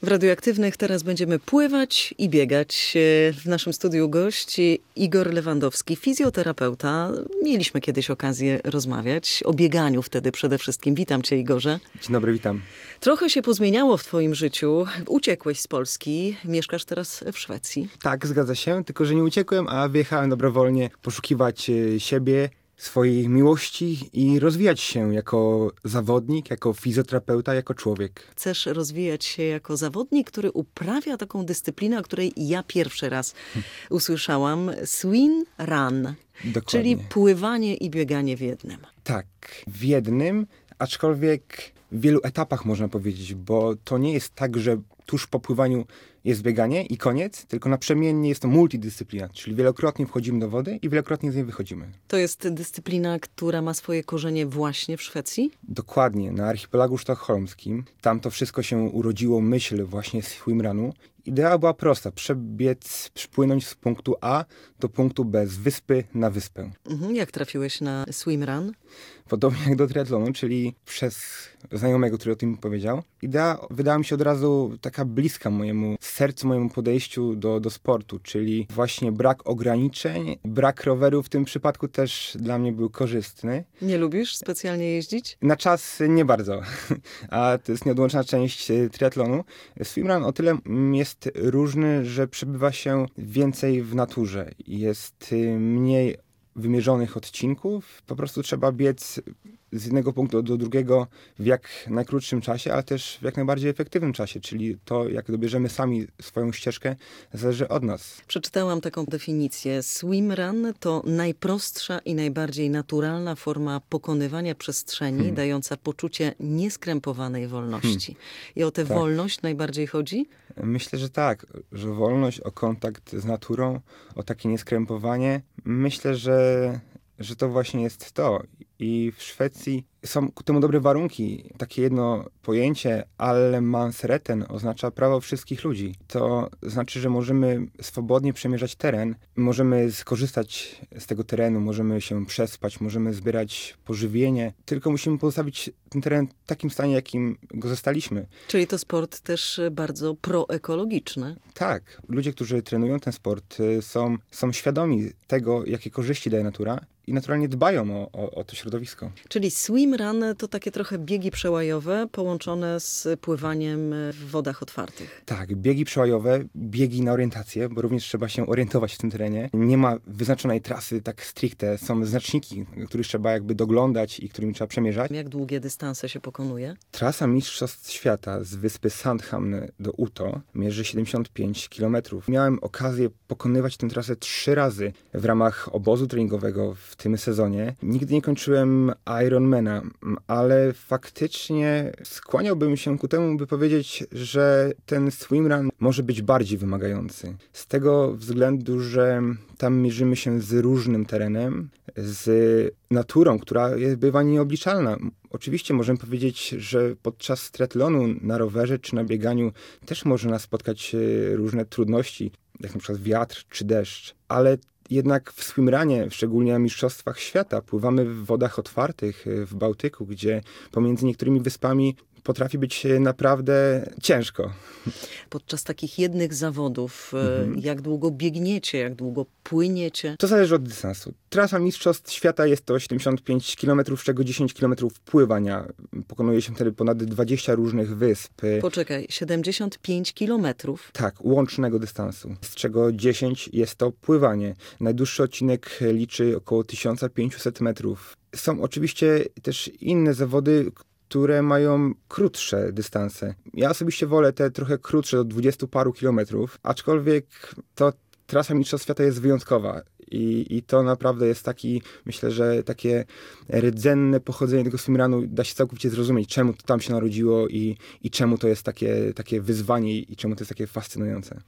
W Radioaktywnych teraz będziemy pływać i biegać. W naszym studiu gość Igor Lewandowski, fizjoterapeuta. Mieliśmy kiedyś okazję rozmawiać o bieganiu wtedy przede wszystkim. Witam cię, Igorze. Dzień dobry, witam. Trochę się pozmieniało w twoim życiu. Uciekłeś z Polski, mieszkasz teraz w Szwecji. Tak, zgadza się, tylko że nie uciekłem, a wyjechałem dobrowolnie poszukiwać siebie, swojej miłości i rozwijać się jako zawodnik, jako fizjoterapeuta, jako człowiek. Chcesz rozwijać się jako zawodnik, który uprawia taką dyscyplinę, o której ja pierwszy raz usłyszałam. Swim run, Dokładnie. czyli pływanie i bieganie w jednym. Tak, w jednym, aczkolwiek w wielu etapach można powiedzieć, bo to nie jest tak, że tuż po pływaniu jest bieganie i koniec, tylko naprzemiennie jest to multidyscyplina, czyli wielokrotnie wchodzimy do wody i wielokrotnie z niej wychodzimy. To jest dyscyplina, która ma swoje korzenie właśnie w Szwecji? Dokładnie, na archipelagu sztokholmskim. Tam to wszystko się urodziło, myśl właśnie swimrunu. Idea była prosta, przypłynąć z punktu A do punktu B, z wyspy na wyspę. Jak trafiłeś na swimrun? Podobnie jak do triatlonu, czyli przez znajomego, który o tym powiedział. Idea wydała mi się od razu taka bliska mojemu sercu, mojemu podejściu do sportu, czyli właśnie brak ograniczeń, brak roweru w tym przypadku też dla mnie był korzystny. Nie lubisz specjalnie jeździć? Na czas nie bardzo, a to jest nieodłączna część triatlonu. Swimrun o tyle jest różny, że przebywa się więcej w naturze. Jest mniej wymierzonych odcinków. Po prostu trzeba biec z jednego punktu do drugiego w jak najkrótszym czasie, ale też w jak najbardziej efektywnym czasie, czyli to, jak dobierzemy sami swoją ścieżkę, zależy od nas. Przeczytałam taką definicję. Swimrun to najprostsza i najbardziej naturalna forma pokonywania przestrzeni, dająca poczucie nieskrępowanej wolności. I o tę wolność najbardziej chodzi? Myślę, że tak, że wolność, o kontakt z naturą, o takie nieskrępowanie. Myślę, że to właśnie jest to. I w Szwecji są ku temu dobre warunki. Takie jedno pojęcie, allemansrätten, oznacza prawo wszystkich ludzi. To znaczy, że możemy swobodnie przemierzać teren, możemy skorzystać z tego terenu, możemy się przespać, możemy zbierać pożywienie, tylko musimy pozostawić ten teren w takim stanie, jakim go zostaliśmy. Czyli to sport też bardzo proekologiczny. Tak, ludzie, którzy trenują ten sport, są świadomi tego, jakie korzyści daje natura i naturalnie dbają o to środowisko. Czyli swimrun to takie trochę biegi przełajowe połączone z pływaniem w wodach otwartych. Tak, biegi przełajowe, biegi na orientację, bo również trzeba się orientować w tym terenie. Nie ma wyznaczonej trasy tak stricte, są znaczniki, których trzeba jakby doglądać i którymi trzeba przemierzać. Jak długie dystanse się pokonuje? Trasa Mistrzostw Świata z wyspy Sandhamn do Uto mierzy 75 km. Miałem okazję pokonywać tę trasę 3 razy w ramach obozu treningowego w tym sezonie. Nigdy nie kończyłem Ironmana, ale faktycznie skłaniałbym się ku temu, by powiedzieć, że ten swimrun może być bardziej wymagający. Z tego względu, że tam mierzymy się z różnym terenem, z naturą, która bywa nieobliczalna. Oczywiście możemy powiedzieć, że podczas triatlonu na rowerze czy na bieganiu też może nas spotkać różne trudności, jak na przykład wiatr czy deszcz, ale jednak w swimrunie, szczególnie na Mistrzostwach Świata, pływamy w wodach otwartych, w Bałtyku, gdzie pomiędzy niektórymi wyspami potrafi być naprawdę ciężko. Podczas takich jednych zawodów, jak długo biegniecie, jak długo płyniecie? To zależy od dystansu. Trasa Mistrzostw Świata jest to 75 km, z czego 10 km pływania. Pokonuje się wtedy ponad 20 różnych wysp. Poczekaj, 75 kilometrów? Tak, łącznego dystansu, z czego 10 jest to pływanie. Najdłuższy odcinek liczy około 1500 metrów. Są oczywiście też inne zawody, które mają krótsze dystanse. Ja osobiście wolę te trochę krótsze, do 20 paru kilometrów, aczkolwiek to trasa Mistrzostw Świata jest wyjątkowa i to naprawdę jest taki, myślę, że takie rdzenne pochodzenie tego swimrunu da się całkowicie zrozumieć, czemu to tam się narodziło i czemu to jest takie wyzwanie i czemu to jest takie fascynujące.